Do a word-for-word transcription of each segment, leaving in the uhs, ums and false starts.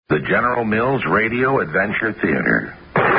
The General Mills Radio Adventure Theater.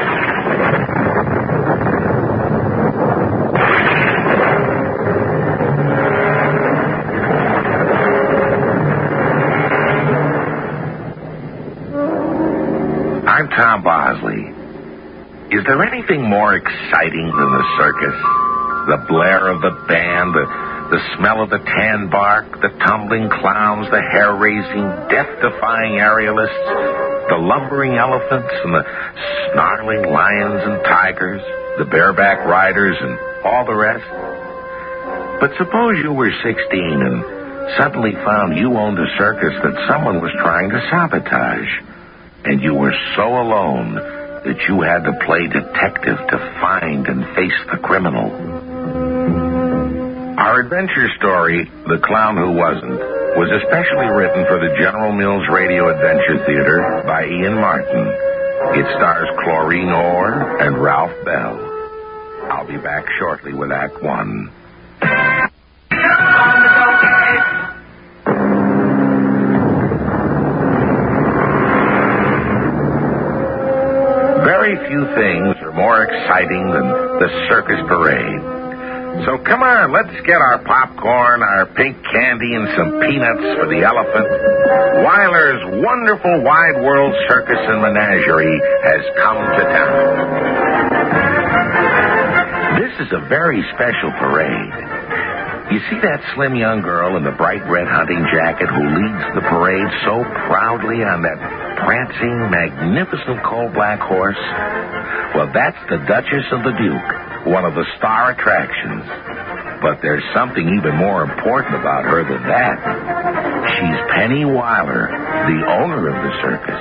I'm Tom Bosley. Is there anything more exciting than the circus? The blare of the band, the, the smell of the tan bark, the tumbling clowns, the hair-raising, death-defying aerialists, the lumbering elephants and the snarling lions and tigers, the bareback riders and all the rest? But suppose you were sixteen and suddenly found you owned a circus that someone was trying to sabotage, and you were so alone that you had to play detective to find and face the criminal. Our adventure story, The Clown Who Wasn't, was especially written for the General Mills Radio Adventure Theater by Ian Martin. It stars Chlorine Orr and Ralph Bell. I'll be back shortly with Act One. Very few things are more exciting than the circus parade. So come on, let's get our popcorn, our pink candy, and some peanuts for the elephant. Weiler's wonderful Wide World Circus and Menagerie has come to town. This is a very special parade. You see that slim young girl in the bright red hunting jacket who leads the parade so proudly on that prancing, magnificent coal-black horse? Well, that's the Duchess of the Duke, one of the star attractions. But there's something even more important about her than that. She's Penny Weiler, the owner of the circus.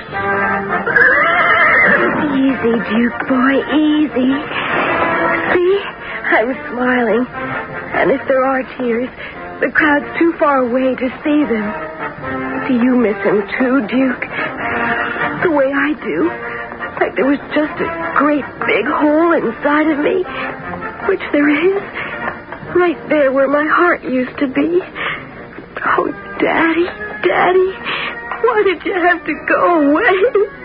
Easy, Duke boy, easy. See? I'm smiling. And if there are tears, the crowd's too far away to see them. Do you miss him too, Duke? The way I do. Like there was just a great big hole inside of me, which there is, right there where my heart used to be. Oh, Daddy, Daddy, why did you have to go away?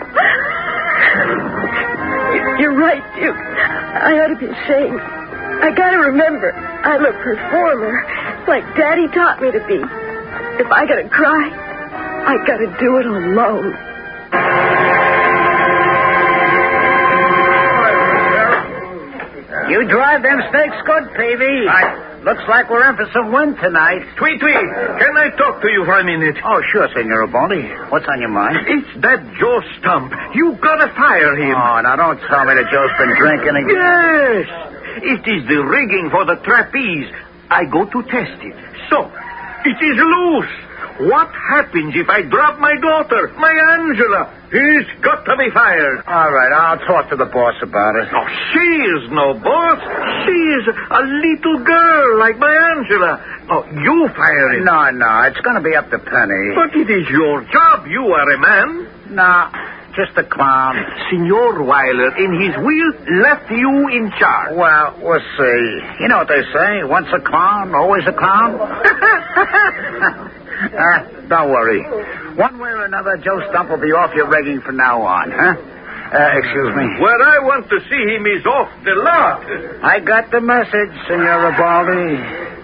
You're right, Duke. I ought to be ashamed. I gotta remember, I'm a performer, like Daddy taught me to be. If I gotta cry, I gotta do it alone. You drive them snakes good, Peavy. I... Looks like we're in for some wind tonight. Tweet, Tweet, can I talk to you for a minute? Oh, sure, Senor Baldy. What's on your mind? It's that Joe Stump. You gotta fire him. Oh, now don't tell me that Joe's been drinking again. Yes. It is the rigging for the trapeze. I go to test it. So, it is loose. What happens if I drop my daughter, my Angela? He's got to be fired. All right, I'll talk to the boss about it. Oh, she is no boss. She is a little girl like my Angela. Oh, you fire him. No, no, it's going to be up to Penny. But it is your job. You are a man. No, just a clown. Senor Weiler, in his will, left you in charge. Well, we'll see. You know what they say, once a clown, always a clown. uh, don't worry. One way or another, Joe Stump will be off your rigging from now on, huh? Uh, excuse me. Where I want to see him is off the lot. I got the message, Senor Baldy.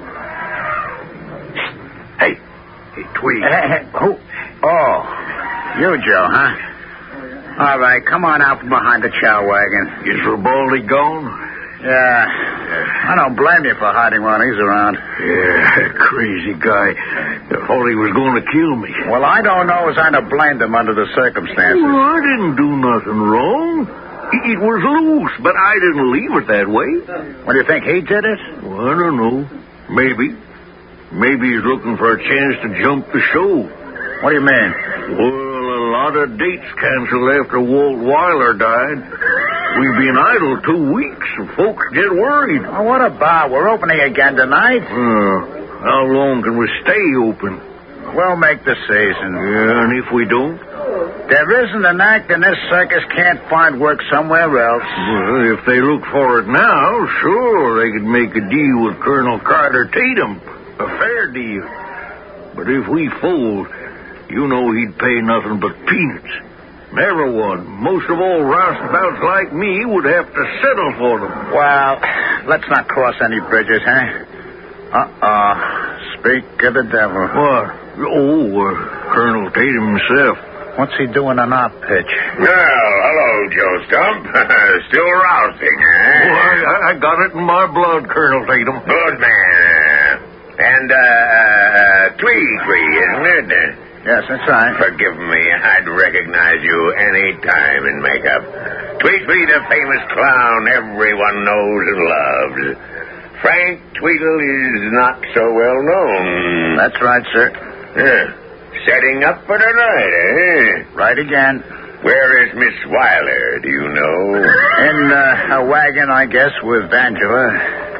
Hey, hey, Tweed. Uh, who? Oh, you, Joe, huh? All right, come on out from behind the chow wagon. Is Ribaldi gone? Yeah. I don't blame you for hiding while he's around. Yeah, crazy guy. Thought he was going to kill me. Well, I don't know as I'd have blamed him under the circumstances. Well, I didn't do nothing wrong. It was loose, but I didn't leave it that way. What, do you think he did it? Well, I don't know. Maybe. Maybe he's looking for a chance to jump the show. What do you mean? Well, a lot of dates canceled after Walt Weiler died. We've been idle two weeks, and folks get worried. Oh, what about? We're opening again tonight. Uh, how long can we stay open? We'll make the season. Yeah, and if we don't? There isn't an act in this circus can't find work somewhere else. Well, if they look for it now, sure, they could make a deal with Colonel Carter Tatum. A fair deal. But if we fold, you know he'd pay nothing but peanuts. Never one. Most of all roustabouts like me would have to settle for them. Well, let's not cross any bridges, huh? Uh-oh. Speak of the devil. What? Oh, uh, Colonel Tatum himself. What's he doing on our pitch? Well, hello, Joe Stump. Still rousing, eh? Oh, I, I got it in my blood, Colonel Tatum. Good man. And, uh, Twee Twee, isn't it? Yes, that's right. Forgive me, I'd recognize you any time in makeup. Twee Twee, the famous clown everyone knows and loves. Frank Tweedle is not so well known. That's right, sir. Yeah. Setting up for tonight, eh? Right again. Where is Miss Weiler, do you know? In uh, a wagon, I guess, with Angela.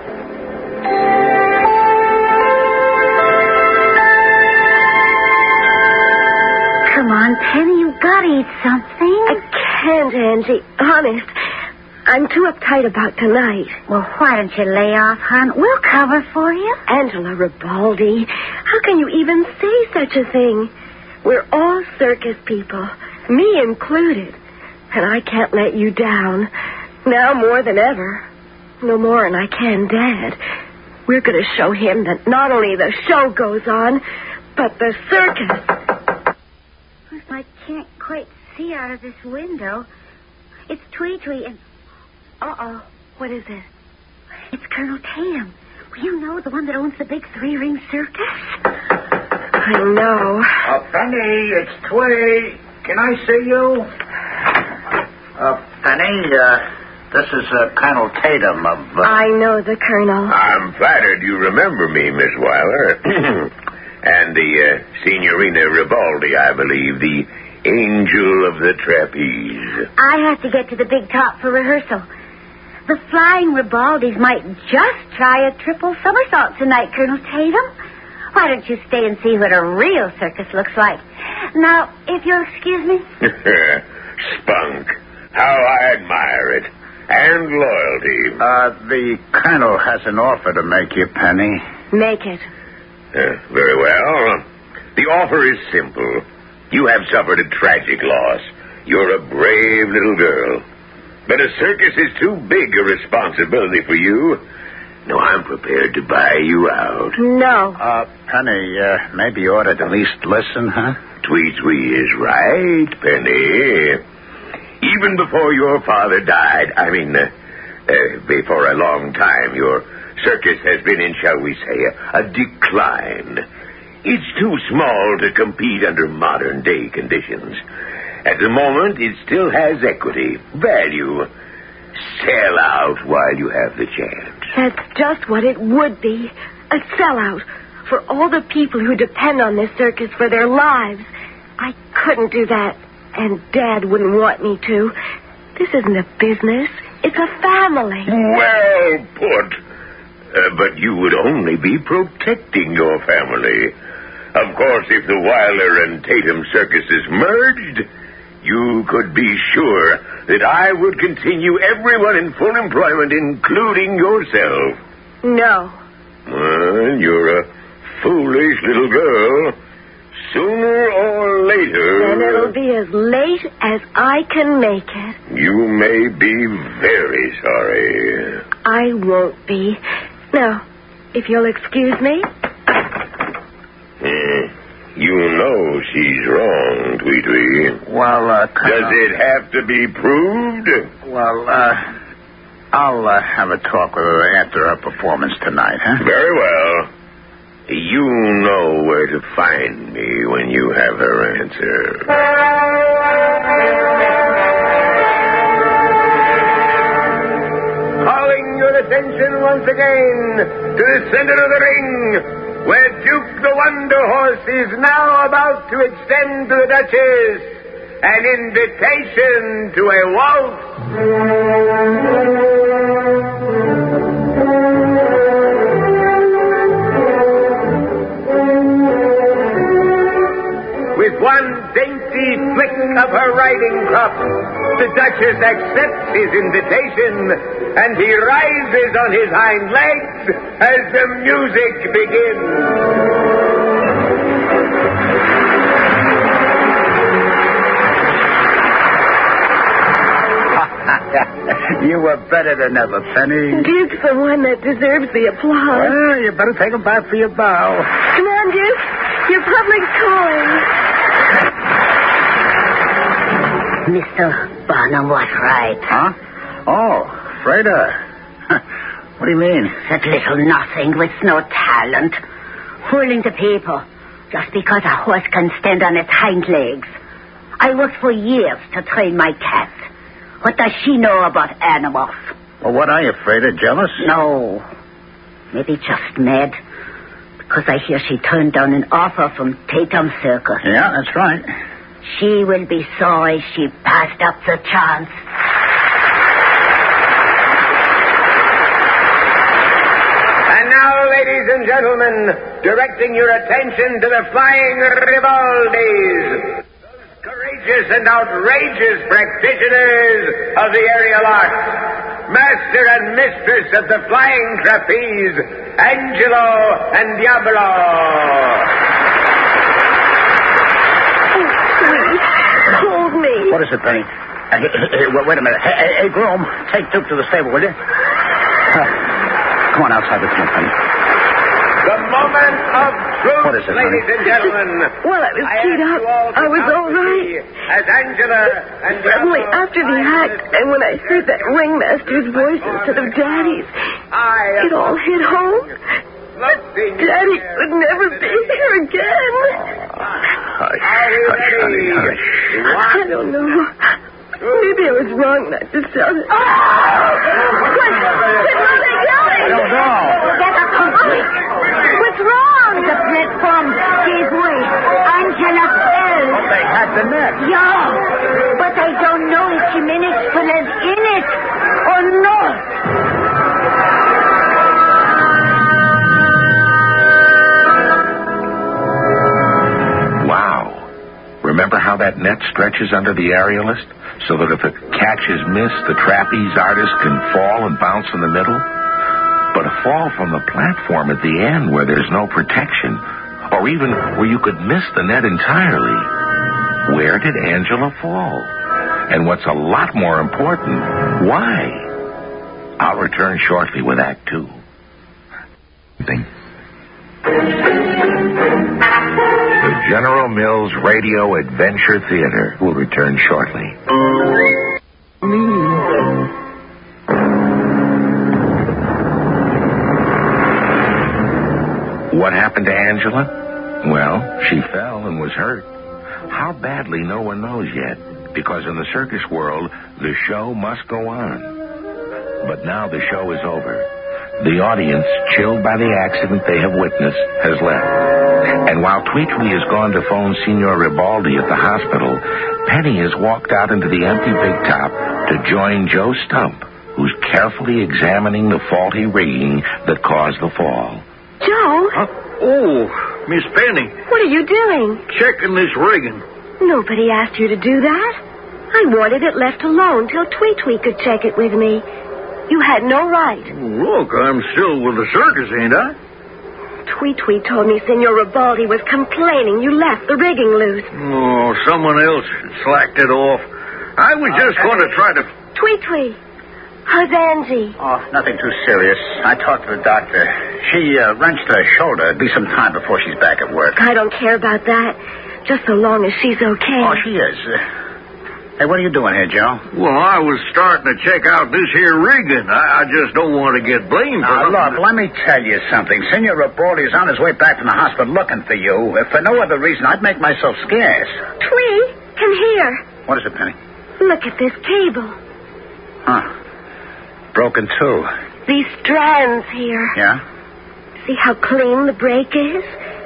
Come on, Penny, you've got to eat something. I can't, Angie. Honest. I'm too uptight about tonight. Well, why don't you lay off, hon? We'll cover for you. Angela Ribaldi, how can you even say such a thing? We're all circus people, me included. And I can't let you down. Now more than ever. No more than I can Dad. We're going to show him that not only the show goes on, but the circus. I can't quite see out of this window. It's Twee Twee and... Uh-oh. What is it? It's Colonel Tatum. Well, you know, the one that owns the big three-ring circus? I know. Uh, Penny, it's Twee. Can I see you? Uh, Penny, uh, this is uh, Colonel Tatum of... Uh... I know the Colonel. I'm flattered you remember me, Miss Weiler. And the uh, Signorina Ribaldi, I believe, the angel of the trapeze. I have to get to the big top for rehearsal. The flying Ribaldis might just try a triple somersault tonight, Colonel Tatum. Why don't you stay and see what a real circus looks like? Now, if you'll excuse me. Spunk. How I admire it. And loyalty. Uh, the Colonel has an offer to make you, Penny. Make it. Uh, very well. The offer is simple. You have suffered a tragic loss. You're a brave little girl. But a circus is too big a responsibility for you. No, I'm prepared to buy you out. No. Uh, Penny, uh, maybe you ought to at least listen, huh? Twee Twee is right, Penny. Even before your father died, I mean, uh, uh, before a long time, your circus has been in, shall we say, a, a decline. It's too small to compete under modern-day conditions. At the moment, it still has equity, value. Sell out while you have the chance. That's just what it would be. A sellout for all the people who depend on this circus for their lives. I couldn't do that, and Dad wouldn't want me to. This isn't a business. It's a family. Well put. Uh, but you would only be protecting your family. Of course, if the Weiler and Tatum circuses merged, you could be sure that I would continue everyone in full employment, including yourself. No. Well, you're a foolish little girl. Sooner or later... Then it'll be as late as I can make it. You may be very sorry. I won't be. Now, if you'll excuse me... Hmm. You know she's wrong, Twee Twee. Well, uh... Colonel... Does it have to be proved? Well, uh... I'll uh, have a talk with her after her performance tonight, huh? Very well. You know where to find me when you have her answer. Calling your attention once again to the center of the ring, where Duke the Wonder Horse is now about to extend to the Duchess an invitation to a waltz. With one dainty flick of her riding crop, the Duchess accepts his invitation, and he rises on his hind legs as the music begins. You were better than ever, Penny. Duke's the one that deserves the applause. Well, you better take a bow for your bow. Come on, Duke. Your public's calling. Mister Barnum was right. Huh? Oh, Freda. What do you mean? That little nothing with no talent. Fooling the people just because a horse can stand on its hind legs. I worked for years to train my cat. What does she know about animals? Well, what are you, Freda? Jealous? No. Maybe just mad. Because I hear she turned down an offer from Tatum Circus. Yeah, that's right. She will be sorry she passed up the chance. And now, ladies and gentlemen, directing your attention to the Flying Ribaldis, those courageous and outrageous practitioners of the aerial arts, master and mistress of the flying trapeze, Angelo and Diablo. Hold me. What is it, Penny? Uh, hey, hey, wait a minute. Hey, hey, hey, groom, take Duke to the stable, will you? Uh, come on outside with me, Penny. The moment of truth, What is it, ladies honey? and gentlemen. Well, I was I keyed ask up. you all to I was come all to me right. As Angela and Suddenly, Diablo after the fly act, and when I heard that ringmaster's voice instead of Daddy's, I it all hit home. floating Daddy here. would never be here again. Hush, Are you hush, honey, ready? hush. I don't know. Maybe I was wrong not to tell it. What? What are they yelling? I don't know. What's wrong? The platform gave way. Angela fell. They had the net. Yeah, but I don't know if she managed to land in it or not. Wow. Remember how that net stretches under the aerialist? So that if a catch is missed, the trapeze artist can fall and bounce in the middle? But a fall from the platform at the end where there's no protection, or even where you could miss the net entirely. Where did Angela fall? And what's a lot more important, why? I'll return shortly with Act Two. The General Mills Radio Adventure Theater will return shortly. What happened to Angela? Well, she fell and was hurt. How badly, no one knows yet, because in the circus world, the show must go on. But now the show is over. The audience, chilled by the accident they have witnessed, has left. And while Tweet Tweet has gone to phone Signor Ribaldi at the hospital, Penny has walked out into the empty big top to join Joe Stump, who's carefully examining the faulty rigging that caused the fall. Joe? Huh? Oh, Miss Penny, What are you doing? checking this rigging. Nobody asked you to do that. I wanted it left alone till Tweet Tweet could check it with me. You had no right. Look, I'm still with the circus, ain't I? Tweet Tweet told me Signor Ribaldi was complaining you left the rigging loose. Oh, someone else slacked it off. I was just going to try to... Tweet Tweet, how's Angie? Oh, nothing too serious. I talked to the doctor. She uh, wrenched her shoulder. It'll be some time before she's back at work. I don't care about that, just so long as she's okay. Oh, she is. Uh, hey, what are you doing here, Joe? Well, I was starting to check out this here rigging. I, I just don't want to get blamed for Now, nothing. look, let me tell you something. Senor Ribaldi is on his way back from the hospital looking for you. If for no other reason, I'd make myself scarce. Tweet, come here. What is it, Penny? Look at this cable. Huh. Broken, too. These strands here. Yeah? See how clean the break is?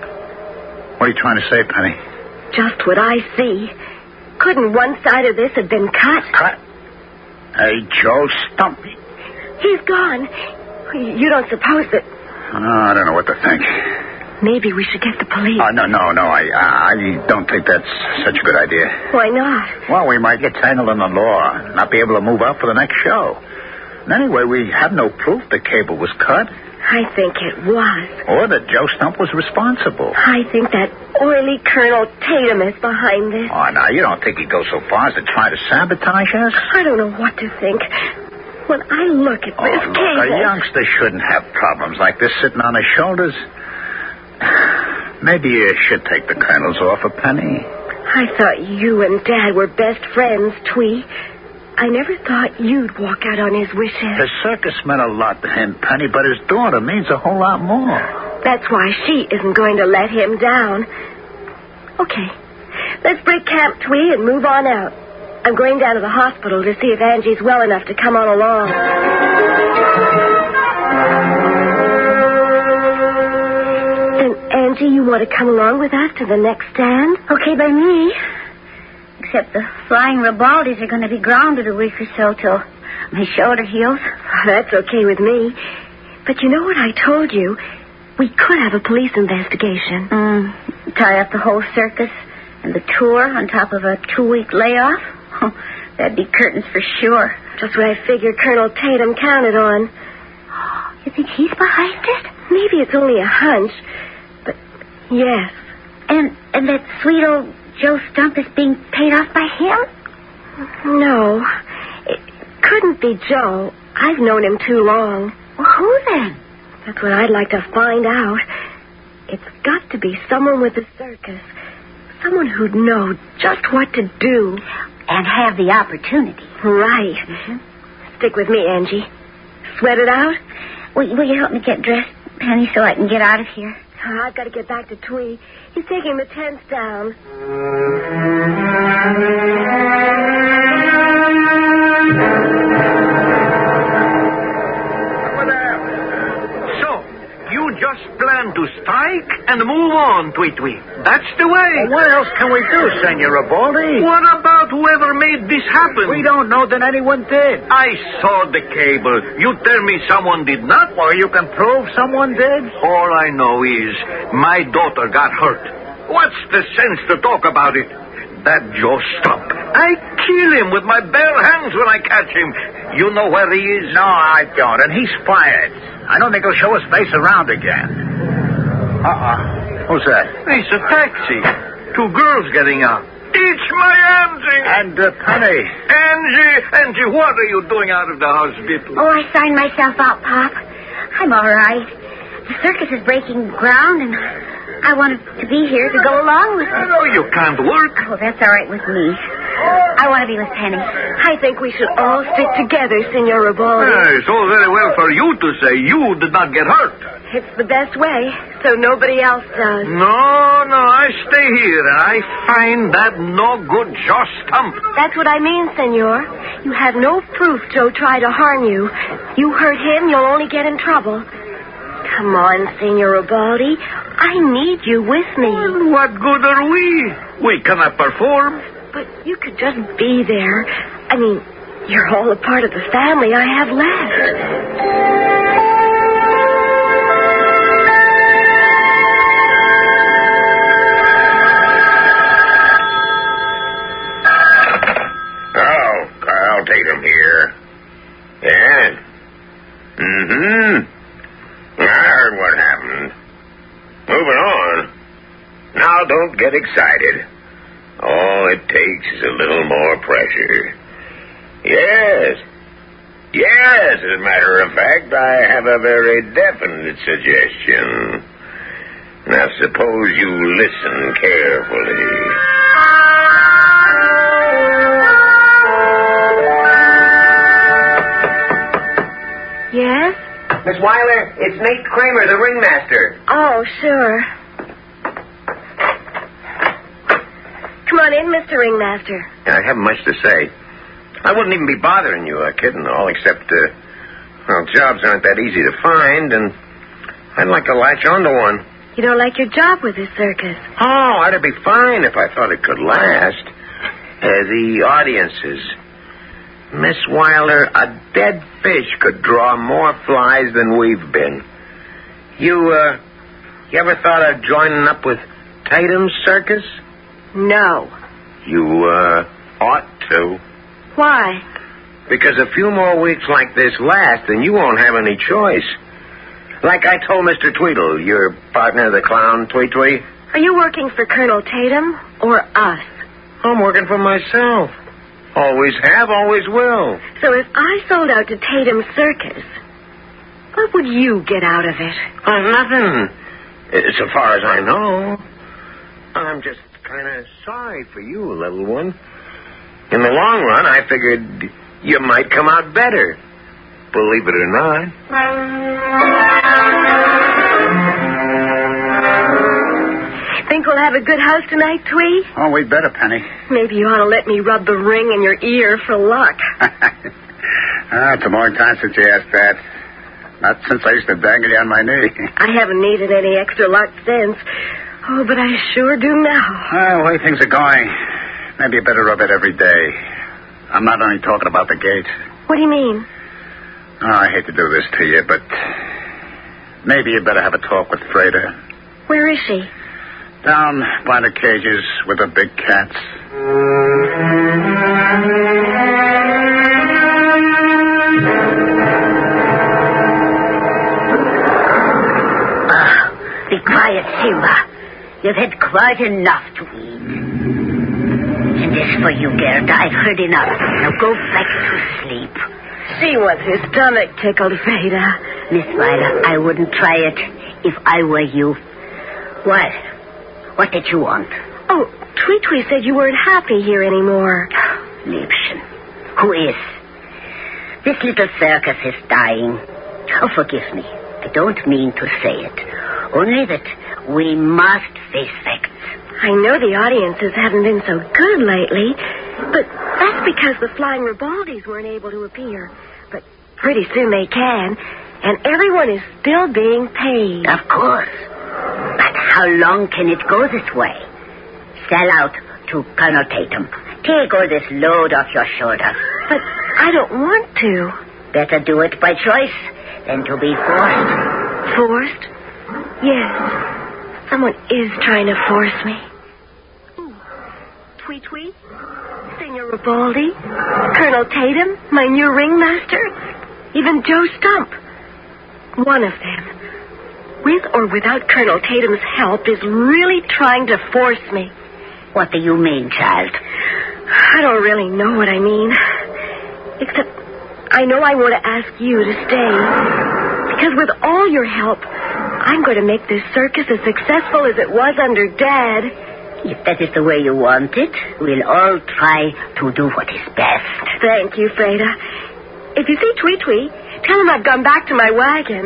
What are you trying to say, Penny? Just what I see. Couldn't one side of this have been cut? Cut? Hey, Joe, Stump. He's gone. You don't suppose that... Oh, I don't know what to think. Maybe we should get the police. Oh, no, no, no. I, I don't think that's such a good idea. Why not? Well, we might get tangled in the law, not be able to move out for the next show. And anyway, we have no proof the cable was cut, I think it was. or that Joe Stump was responsible. I think that oily Colonel Tatum is behind this. Oh, now, you don't think he'd go so far as to try to sabotage us? I don't know what to think. When I look at Oh, this look, cable... a youngster shouldn't have problems like this sitting on his shoulders. Maybe you should take the kernels off a Penny. I thought you and Dad were best friends, Twee. I never thought you'd walk out on his wishes. The circus meant a lot to him, Penny, but his daughter means a whole lot more. That's why she isn't going to let him down. Okay, let's break camp, Twee, and move on out. I'm going down to the hospital to see if Angie's well enough to come on along. And, Angie, you want to come along with us to the next stand? Okay by me. Except the flying Ribaldis are going to be grounded a week or so till my shoulder heals. Oh, that's okay with me. But you know what I told you? We could have a police investigation. Mm, tie up the whole circus and the tour on top of a two-week layoff? That'd be curtains for sure. Just what I figured Colonel Tatum counted on. You think he's behind it? Maybe it's only a hunch, but yes. And and that sweet old Joe Stump is being paid off by him? No. It couldn't be Joe. I've known him too long. Well, who then? That's what I'd like to find out. It's got to be someone with the circus. Someone who'd know just what to do. And have the opportunity. Right. Mm-hmm. Stick with me, Angie. Sweat it out? Will, will you help me get dressed, Penny, so I can get out of here? Oh, I've got to get back to Twee. He's taking the tents down. Just plan to strike and move on, Twee Twee. That's the way. Well, what else can we do, Senor Ribaldi? What about whoever made this happen? We don't know that anyone did. I saw the cable. You tell me someone did not? Well, you can prove someone did? All I know is my daughter got hurt. What's the sense to talk about it? That Joe Stump. I kill him with my bare hands when I catch him. You know where he is? No, I don't, and he's fired. I don't think he'll show his face around again. Uh-uh. Who's that? It's a taxi. Two girls getting out. It's my Angie. And uh, Penny. Angie, Angie, what are you doing out of the hospital? Oh, I signed myself out, Pop. I'm all right. The circus is breaking ground, and I wanted to be here to go along with it. No, you can't work. Oh, that's all right with me. I want to be with Penny. I think we should all stick together, Senor Ribaldi. Yeah, it's all very well for you to say you did not get hurt. It's the best way, so nobody else does. No, no, I stay here and I find that no good Joe Stump. That's what I mean, Senor. You have no proof Joe tried to harm you. You hurt him, you'll only get in trouble. Come on, Senor Ribaldi. I need you with me. Well, what good are we? We cannot perform. But you could just be there. I mean, you're all a part of the family I have left. I'll take him here. Yeah. Mm-hmm. I heard what happened. Moving on. Now, don't get excited. All it takes is a little more pressure. Yes. Yes, as a matter of fact, I have a very definite suggestion. Now, suppose you listen carefully. Yes? Miss Weiler, it's Nate Kramer, the ringmaster. Oh, sure. Come on in, Mister Ringmaster. I haven't much to say. I wouldn't even be bothering you, uh, kid and all, except, uh, well, jobs aren't that easy to find, and I'd like to latch onto one. You don't like your job with this circus? Oh, I'd be fine if I thought it could last. Uh, the audiences. Miss Weiler, a dead fish could draw more flies than we've been. You, uh, you ever thought of joining up with Tatum's circus? No. You, uh, ought to. Why? Because a few more weeks like this last, and you won't have any choice. Like I told Mister Tweedle, your partner, the clown, Twee Twee. Are you working for Colonel Tatum or us? I'm working for myself. Always have, always will. So if I sold out to Tatum's Circus, what would you get out of it? Oh, nothing. So far as I know. I'm just kind of sorry for you, little one. In the long run, I figured you might come out better. Believe it or not. Think we'll have a good house tonight, Twee? Oh, we better, Penny. Maybe you ought to let me rub the ring in your ear for luck. Ah, it's a long time since you asked that. Not since I used to dangle you on my knee. I haven't needed any extra luck since. Oh, but I sure do now. Well, the way things are going, maybe you better rub it every day. I'm not only talking about the gate. What do you mean? Oh, I hate to do this to you, but maybe you better have a talk with Freda. Where is she? Down by the cages with the big cats. Ah, be quiet, Simba. You've had quite enough to eat. And as for you, Gerd, I've heard enough. Now go back to sleep. She wants her stomach tickled, Freda. Miss Weiler, I wouldn't try it if I were you. What? What did you want? Oh, Twee Twee said you weren't happy here anymore. Liebchen, who is? This little circus is dying. Oh, forgive me. I don't mean to say it. Only that we must face facts. I know the audiences haven't been so good lately, but that's because the Flying Ribaldis weren't able to appear. But pretty soon they can, and everyone is still being paid. Of course. But how long can it go this way? Sell out to Colonel Tatum. Take all this load off your shoulders. But I don't want to. Better do it by choice than to be forced. Forced? Yes. Someone is trying to force me. Ooh. Twee Twee? Senor Ribaldi? Colonel Tatum? My new ringmaster? Even Joe Stump? One of them, with or without Colonel Tatum's help, is really trying to force me. What do you mean, child? I don't really know what I mean. Except I know I want to ask you to stay. Because with all your help, I'm going to make this circus as successful as it was under Dad. If that is the way you want it, we'll all try to do what is best. Thank you, Freda. If you see Twee Twee, tell him I've gone back to my wagon.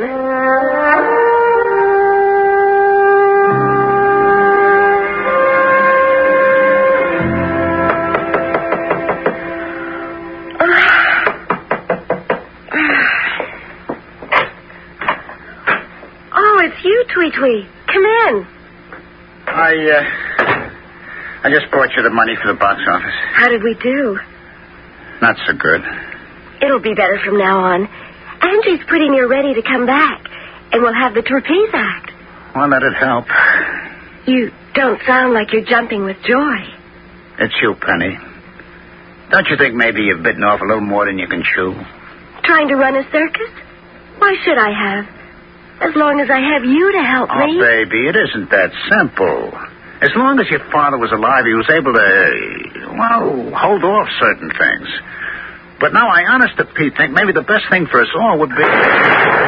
Oh, it's you, Twee Twee. Come in. I, uh... I just brought you the money for the box office. How did we do? Not so good. It'll be better from now on. Angie's pretty near ready to come back, and we'll have the trapeze act. Well, that'd help. You don't sound like you're jumping with joy. It's you, Penny. Don't you think maybe you've bitten off a little more than you can chew? Trying to run a circus? Why should I have? As long as I have you to help oh, me. Oh, baby, it isn't that simple. As long as your father was alive, he was able to, well, hold off certain things. But now I honest to Pete think maybe the best thing for us all would be... Oh, what's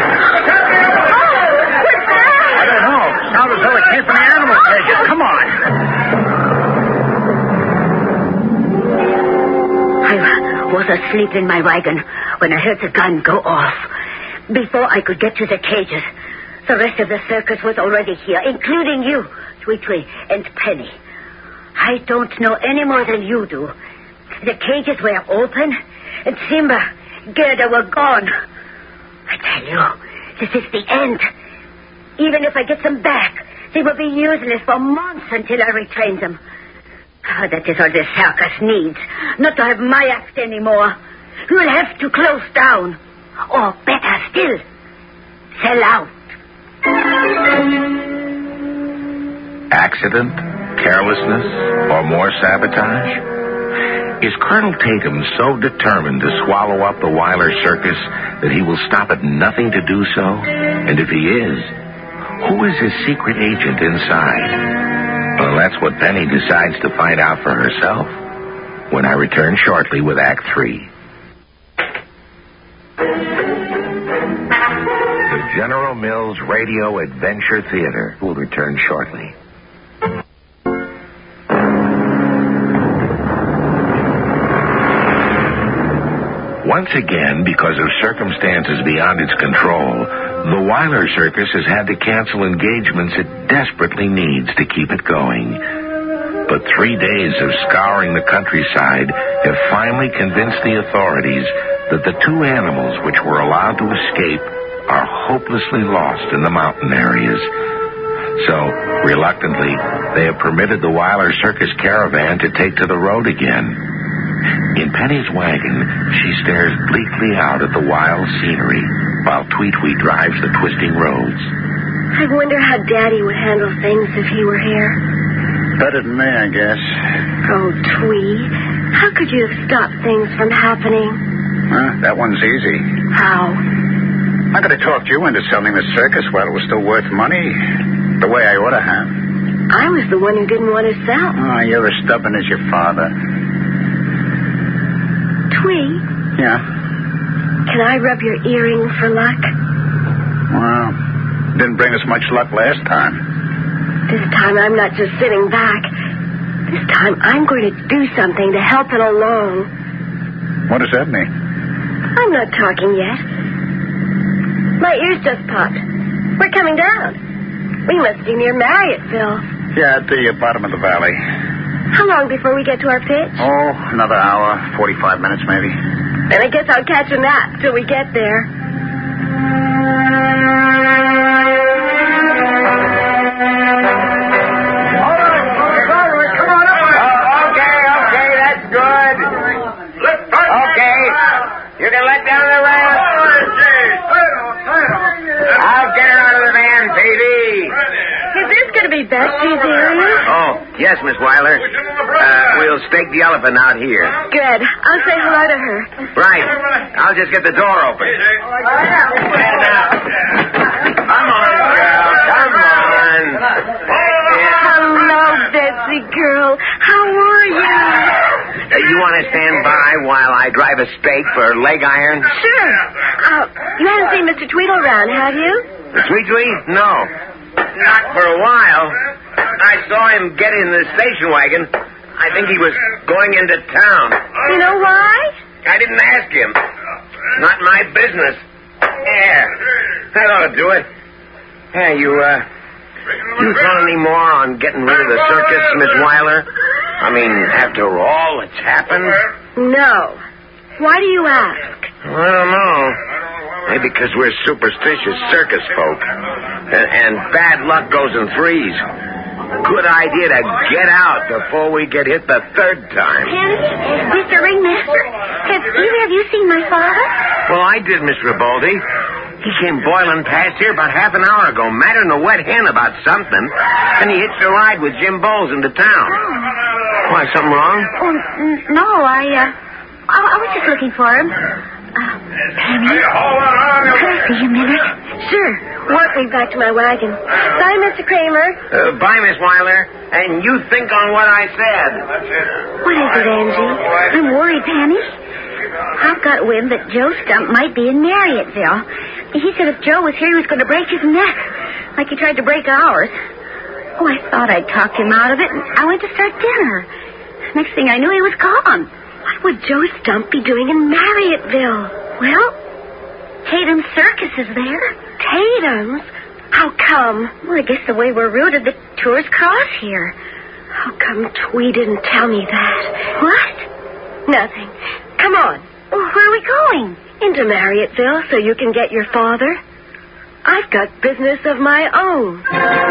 that? I don't know. It sounded as though it came from the animal cages. Come on. I was asleep in my wagon when I heard the gun go off. Before I could get to the cages, the rest of the circus was already here, including you, Twee Twee, and Penny. I don't know any more than you do. The cages were open, and Simba, Gerda were gone. I tell you, this is the end. Even if I get them back, they will be useless for months until I retrain them. Oh, that is all the circus needs, not to have my act anymore. We'll have to close down. Or better still, sell out. Accident, carelessness, or more sabotage? Is Colonel Tatum so determined to swallow up the Weiler Circus that he will stop at nothing to do so? And if he is, who is his secret agent inside? Well, that's what Penny decides to find out for herself when I return shortly with Act Three. The General Mills Radio Adventure Theater will return shortly. Once again, because of circumstances beyond its control, the Weiler Circus has had to cancel engagements it desperately needs to keep it going. But three days of scouring the countryside have finally convinced the authorities that the two animals which were allowed to escape are hopelessly lost in the mountain areas. So, reluctantly, they have permitted the Weiler Circus caravan to take to the road again. In Penny's wagon, she stares bleakly out at the wild scenery while Tweet-Tweet drives the twisting roads. I wonder how Daddy would handle things if he were here. Better than me, I guess. Oh, Twee, how could you have stopped things from happening? Huh? That one's easy. How? I could have talked you into selling the circus while it was still worth money, the way I ought to have. I was the one who didn't want to sell. Oh, you're as stubborn as your father. Twee? Yeah? Can I rub your earring for luck? Well, didn't bring us much luck last time. This time I'm not just sitting back. This time I'm going to do something to help it along. What does that mean? I'm not talking yet. My ears just popped. We're coming down. We must be near Marriotteville. Yeah, at the uh, bottom of the valley. How long before we get to our pitch? Oh, another hour, forty-five minutes maybe. Then I guess I'll catch a nap till we get there. Okay, okay, that's good. Okay, you can let down the ramp. I'll get her out of the van, baby. Is this going to be Betsy's area? Oh, yes, Miss Weiler. Uh, we'll stake the elephant out here. Good. I'll say hello to her. Right. I'll just get the door open. Come on, girl. Come on. Hello, Betsy girl. How are you? Uh, you want to stand by while I drive a stake for leg iron? Sure. Uh, you haven't seen Mister Tweedle around, have you? The Sweet Sweet? No. Not for a while. I saw him get in the station wagon. I think he was going into town. You know why? I didn't ask him. Not my business. Yeah. That ought to do it. Yeah, you, uh... You thought any more on getting rid of the circus, Miss Weiler? I mean, after all that's happened? No. Why do you ask? I don't know. Maybe because we're superstitious circus folk. And, and bad luck goes in threes. Good idea to get out before we get hit the third time. Penny, Mister Ringmaster, have either of you seen my father? Well, I did, Miss Ribaldi. He came boiling past here about half an hour ago, madder than a wet hen about something. And he hitched a ride with Jim Bowles into town. Oh. Why, something wrong? Oh, n- no, I, uh, I, I was just looking for him. Uh, Penny, could I see a minute? Sure. Walk me back to my wagon. Bye, Mister Kramer. Uh, bye, Miss Weiler. And you think on what I said. What is it, Angie? I'm worried, Penny. I've got wind that Joe Stump might be in Marriotteville. He said if Joe was here, he was going to break his neck, like he tried to break ours. Oh, I thought I'd talked him out of it, and I went to start dinner. Next thing I knew, he was gone. What would Joe Stump be doing in Marriotteville? Well, Tatum's Circus is there. Tatum's? How come? Well, I guess the way we're routed, the tours cross here. How come Twee didn't tell me that? What? Nothing. Come on. Well, where are we going? Into Marriotteville so you can get your father. I've got business of my own.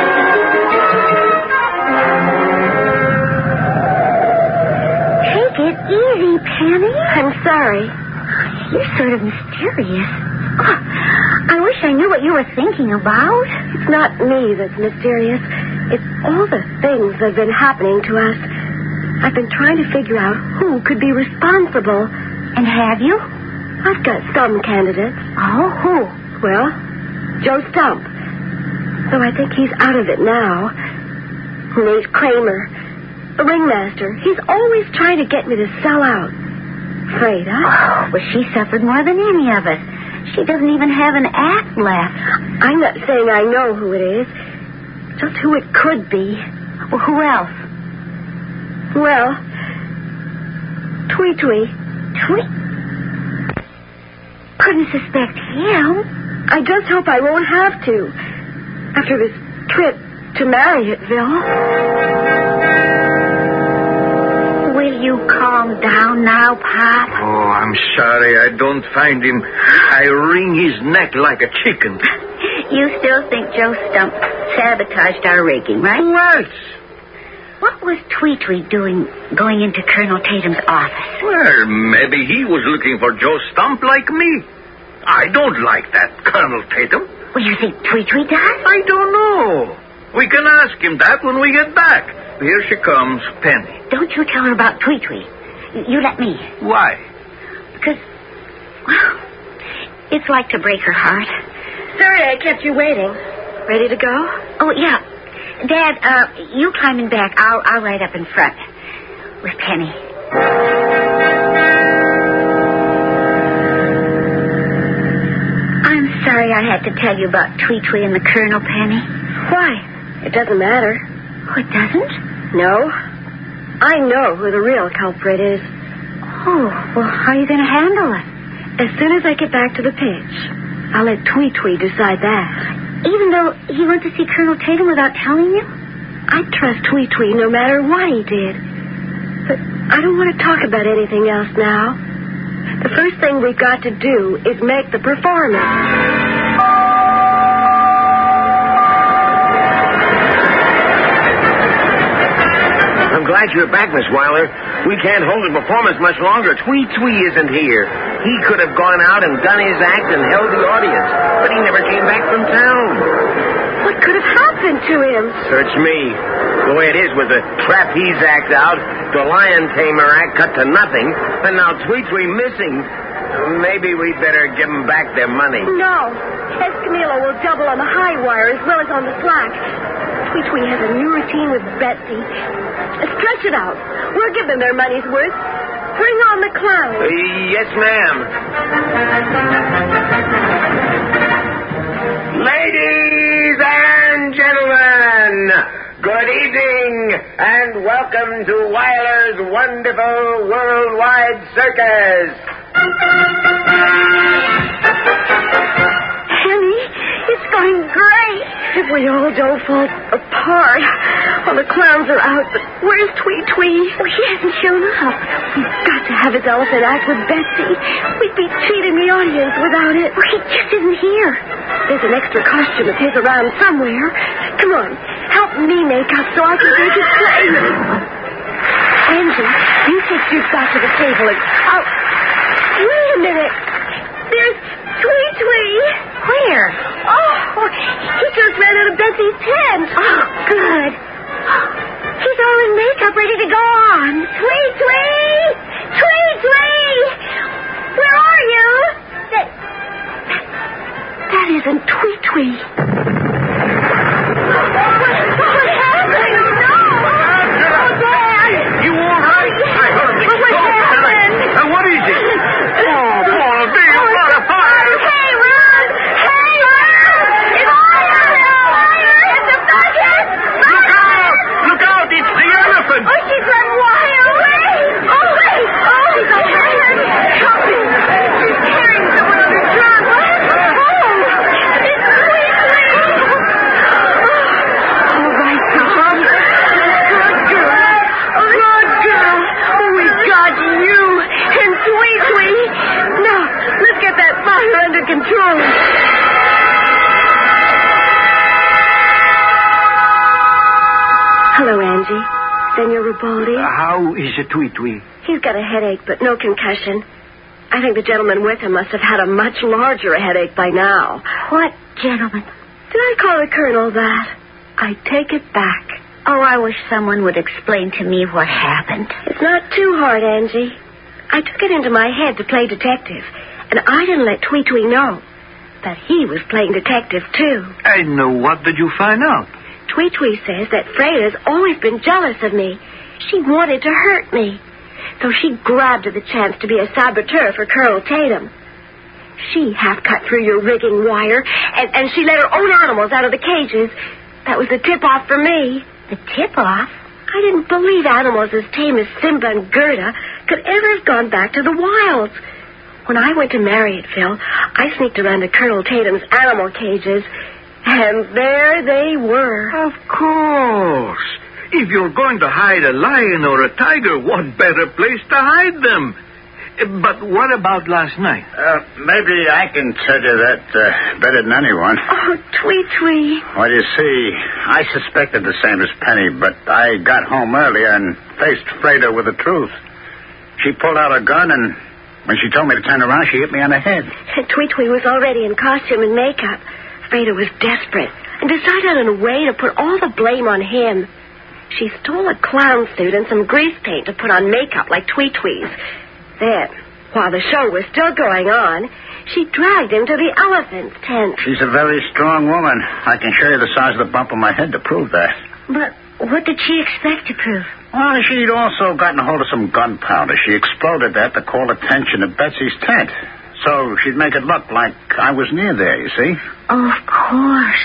Take it easy, Penny. I'm sorry. You're sort of mysterious. Oh, I wish I knew what you were thinking about. It's not me that's mysterious. It's all the things that have been happening to us. I've been trying to figure out who could be responsible. And have you? I've got some candidates. Oh, who? Well, Joe Stump. Though I think he's out of it now. Nate Kramer. The ringmaster. He's always trying to get me to sell out. Freda? Oh, well, she suffered more than any of us. She doesn't even have an act left. I'm not saying I know who it is. Just who it could be. Well, who else? Well, Twee Twee. Twee? Couldn't suspect him. I just hope I won't have to. After this trip to Marriotteville. Will you calm down now, Pop? Oh, I'm sorry I don't find him. I wring his neck like a chicken. You still think Joe Stump sabotaged our rigging, right? Who else? What was Twee Twee doing going into Colonel Tatum's office? Well, maybe he was looking for Joe Stump like me. I don't like that Colonel Tatum. Well, you think Twee Twee does? I don't know. We can ask him that when we get back. Here she comes, Penny. Don't you tell her about Twee Twee. You let me. Why? Because, well, it's like to break her heart. Sorry I kept you waiting. Ready to go? Oh, yeah. Dad, uh, you climb in back. I'll, I'll ride up in front with Penny. I'm sorry I had to tell you about Twee Twee and the Colonel, Penny. Why? It doesn't matter. Oh, it doesn't? No. I know who the real culprit is. Oh, well, how are you going to handle it? As soon as I get back to the pitch, I'll let Twee Twee decide that. Even though he went to see Colonel Tatum without telling you? I'd trust Twee Twee no matter what he did. But I don't want to talk about anything else now. The first thing we've got to do is make the performance. I'm glad you're back, Miss Weiler. We can't hold the performance much longer. Twee Twee isn't here. He could have gone out and done his act and held the audience, but he never came back from town. What could have happened to him? Search me. The way it is with the trapeze act out, the lion tamer act cut to nothing, and now Twee Twee missing. Maybe we'd better give them back their money. No. Escamillo will double on the high wire as well as on the slack. Twee Twee has a new routine with Betsy. Stretch it out. We'll give them their money's worth. Bring on the clown. Uh, yes, ma'am. Ladies and gentlemen, good evening and welcome to Weiler's wonderful worldwide circus. Penny, it's going great. If we all don't fall apart while the clowns are out, but where's Twee Twee? Oh, he hasn't shown up. We've got to have his elephant act with Betsy. We'd be cheating the audience without it. Oh, he just isn't here. There's an extra costume of his around somewhere. Come on, help me make up so I can take his place. Angie, you take Duke back to the table and I'll... Wait a minute. There's Twee Twee. Where? Oh, he just ran out of Betsy's tent. Oh, good. He's all in makeup, ready to go on. Twee Twee! Twee Twee! Where are you? That, that isn't Twee Twee. What, what happened? No! Oh, Dad! You all right? I heard the What happened? Uh, what is it? Oh, Paul, do you want a fire? Hey, run! Hey, run! It's fire! It's a bucket! Look out! Look out! It's the elephant! Oh, she's run wild! Oh, wait! Oh, she's a hanging! Help me! She's carrying someone on her trunk. What? Oh, it's Twee Twee! All right, Tom. Good girl. Good girl. Oh, we got you and Twee Twee. Now, let's get that fire under control. Hello, Angie. Senor Rubaldi. How is it, Twee Twee? He's got a headache, but no concussion. I think the gentleman with him must have had a much larger headache by now. What gentleman? Did I call the colonel that? I take it back. Oh, I wish someone would explain to me what happened. It's not too hard, Angie. I took it into my head to play detective, and I didn't let Twee Twee know that he was playing detective, too. I know. What did you find out? Twee Twee says that Freda's always been jealous of me. She wanted to hurt me. So she grabbed at the chance to be a saboteur for Colonel Tatum. She half cut through your rigging wire, and, and she let her own animals out of the cages. That was the tip-off for me. The tip-off? I didn't believe animals as tame as Simba and Gerda could ever have gone back to the wilds. When I went to Marriotteville, I sneaked around to Colonel Tatum's animal cages, and there they were. Of course. If you're going to hide a lion or a tiger, what better place to hide them? But what about last night? Uh, maybe I can tell you that uh, better than anyone. Oh, Twee Twee. Well, you see, I suspected the same as Penny, but I got home earlier and faced Freda with the truth. She pulled out a gun, and when she told me to turn around, she hit me on the head. Twee Twee was already in costume and makeup. Freda was desperate and decided on a way to put all the blame on him. She stole a clown suit and some grease paint to put on makeup like Twee Twee's. Then, while the show was still going on, she dragged him to the elephant's tent. She's a very strong woman. I can show you the size of the bump on my head to prove that. But what did she expect to prove? Well, she'd also gotten a hold of some gunpowder. She exploded that to call attention to Betsy's tent. So she'd make it look like I was near there, you see? Oh, of course.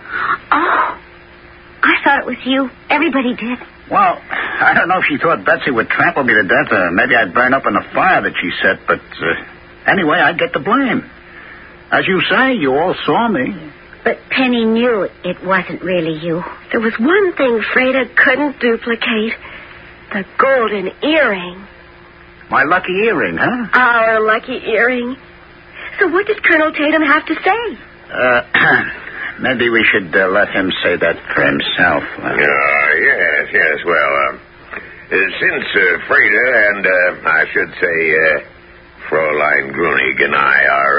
Oh, I thought it was you. Everybody did. Well, I don't know if she thought Betsy would trample me to death, or maybe I'd burn up in the fire that she set, but uh, anyway, I'd get the blame. As you say, you all saw me. But Penny knew it wasn't really you. There was one thing Freda couldn't duplicate. The golden earring. My lucky earring, huh? Our lucky earring. So what did Colonel Tatum have to say? Uh, maybe we should uh, let him say that for himself. Uh, yes, yes, well, uh, since uh, Freda and, uh, I should say, uh, Fräulein Grunig and I are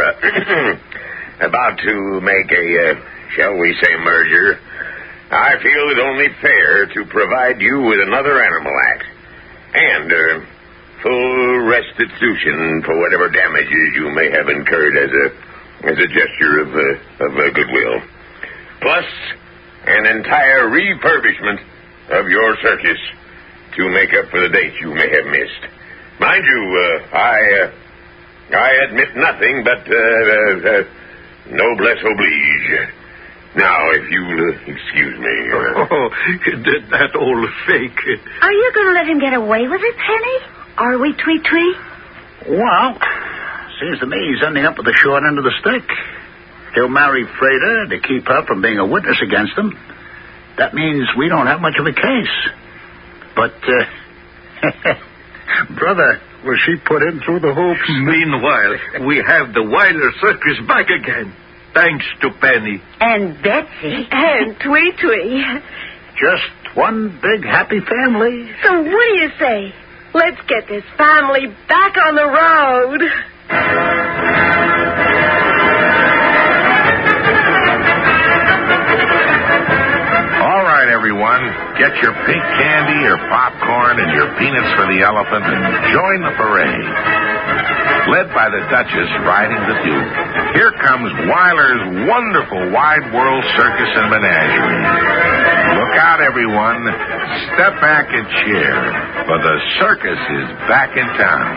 uh, about to make a, uh, shall we say, merger, I feel it only fair to provide you with another animal act and uh, full restitution for whatever damages you may have incurred as a as a gesture of uh, of uh, goodwill, plus an entire refurbishment of your circus to make up for the dates you may have missed. Mind you, uh, I uh, I admit nothing but uh, uh, uh, noblesse oblige. Now, if you'll uh, excuse me. Uh... Oh, that, that old fake. Are you going to let him get away with it, Penny? Are we, Twee Twee? Well, seems to me he's ending up with the short end of the stick. He'll marry Freda to keep her from being a witness against him. That means we don't have much of a case. But, uh, brother, was she put in through the hoops? Meanwhile, we have the Wilder Circus back again. Thanks to Penny. And Betsy. And Twee Twee. Just one big happy family. So what do you say? Let's get this family back on the road. All right, everyone. Get your pink candy, your popcorn, and your peanuts for the elephant and join the parade. Led by the Duchess riding the Duke, here comes Wyler's wonderful Wide World Circus and Menagerie. Look out, everyone. Step back and cheer, for the circus is back in town.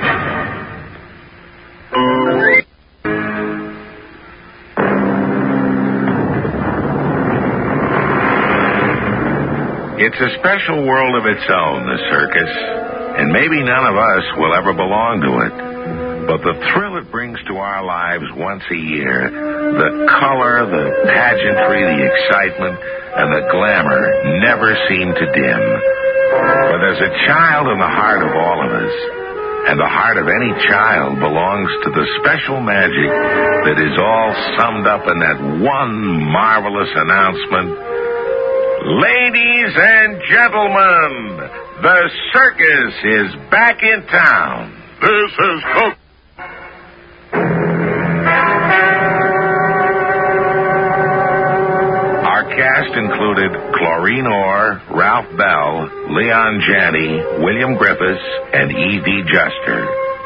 It's a special world of its own, the circus, and maybe none of us will ever belong to it. But the thrill it brings to our lives once a year, the color, the pageantry, the excitement, and the glamour never seem to dim. For there's a child in the heart of all of us, and the heart of any child belongs to the special magic that is all summed up in that one marvelous announcement. Ladies and gentlemen, the circus is back in town. This is Cook. Cast included Chlorine Orr, Ralph Bell, Leon Janney, William Griffiths, and E D. Juster.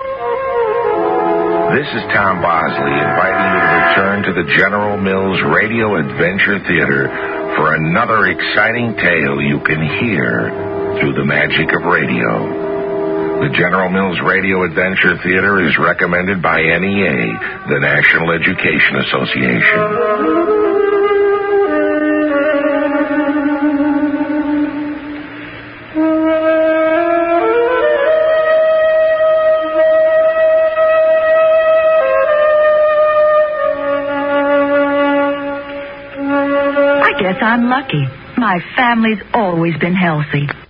This is Tom Bosley inviting you to return to the General Mills Radio Adventure Theater for another exciting tale you can hear through the magic of radio. The General Mills Radio Adventure Theater is recommended by N E A, the National Education Association. I guess I'm lucky. My family's always been healthy.